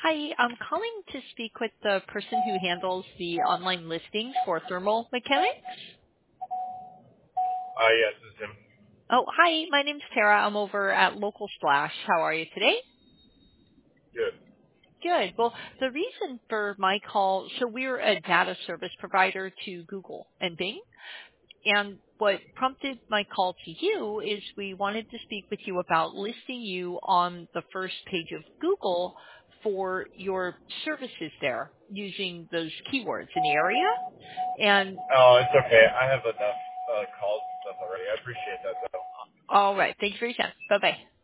Hi, I'm calling to speak with the person who handles the online listings for thermal mechanics. Yes, this is him. Oh, hi, my name's Tara. I'm over at Local Splash. How are you today? Good. Good. Well, the reason for my call, so we're a data service provider to Google and Bing. And what prompted my call to you is we wanted to speak with you about listing you on the first page of Google for your services there using those keywords in the area. And Oh, it's okay. I have enough calls and stuff already. I appreciate that, though. all right. Thanks for your time. Bye-bye.